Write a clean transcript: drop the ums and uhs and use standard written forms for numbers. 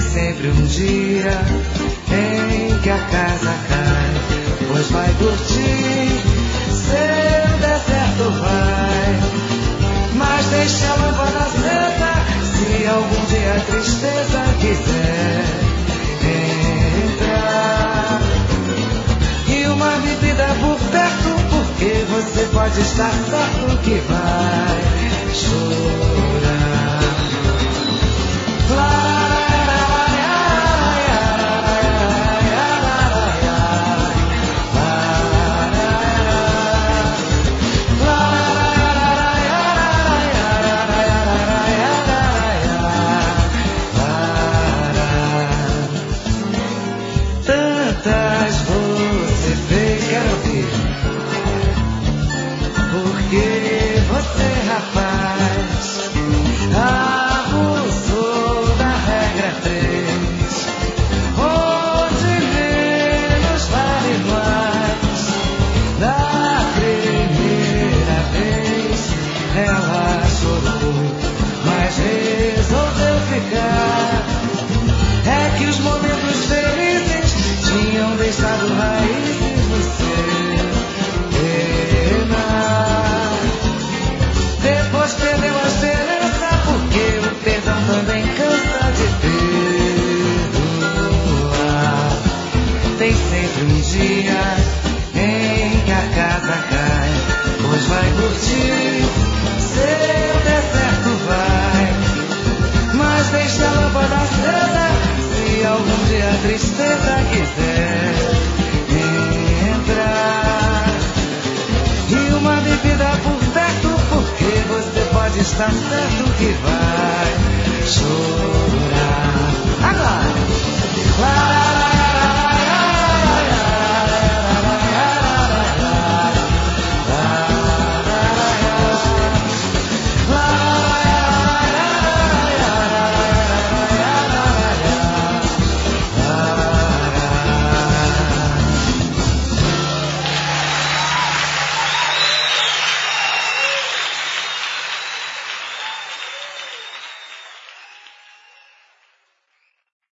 sempre um dia em que a casa cai, pois vai curtir seu deserto vai, mas deixa a lâmpada acesa se algum dia a tristeza quiser entrar. E uma bebida por perto, porque você pode estar certo que vai chorar. Tantas você fez, quero ouvir. Porque você, rapaz, abusou da regra 3, onde menos vale mais. Da primeira vez ela chorou, mas resolveu ficar. É que os momentos felizes tinham deixado raízes no seu penar. Depois perdeu a esperança, porque o perdão também cansa de perdoar. Tem sempre um dia em que a casa cai, pois vai curtir seu deserto vai, mas deixa a lâmpada acesa se algum dia a tristeza quiser entrar. E uma bebida por perto, porque você pode estar certo que vai chorar.